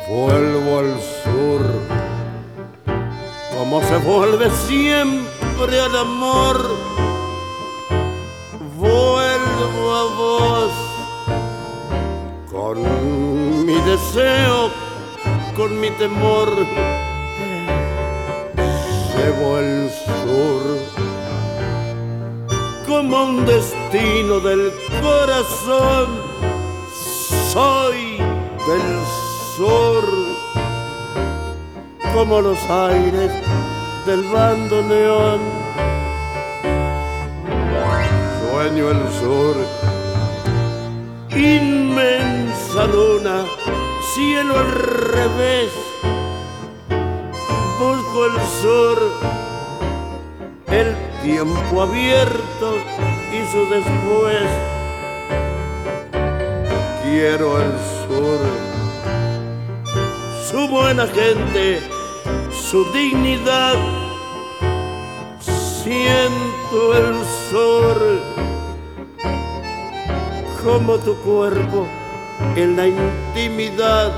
Vuelvo al sur, como se vuelve siempre al amor. Vuelvo a vos, con mi deseo, con mi temor. Llevo el sur como un destino del corazón. Soy del sur como los aires del bandoneón. Sueño el sur, inmensa luna, cielo al revés. Busco el sur, el tiempo abierto y su después. Quiero el sur, su buena gente, su dignidad. Siento el sur como tu cuerpo en la intimidad.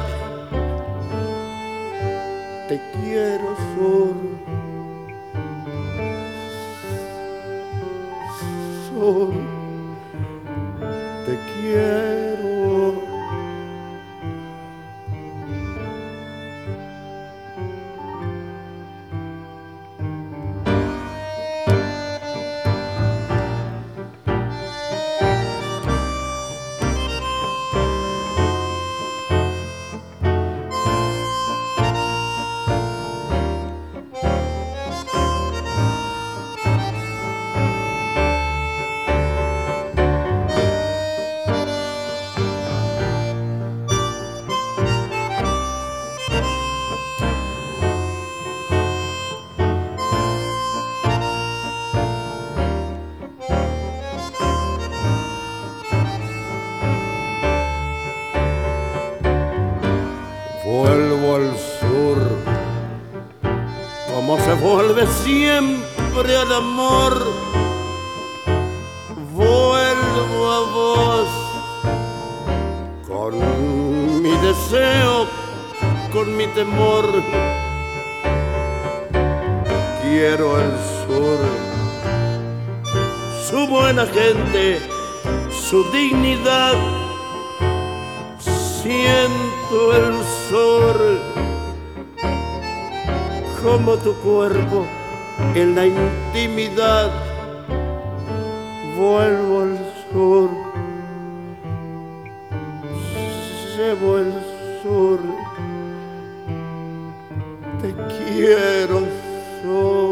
Te quiero, sur, sur, te quiero. Vuelvo al sur, como se vuelve siempre al amor. Vuelvo a vos, con mi deseo, con mi temor. Quiero el sur, su buena gente, su dignidad. Siento el sur como tu cuerpo en la intimidad. Vuelvo al sur, llevo el sur, te quiero, sur.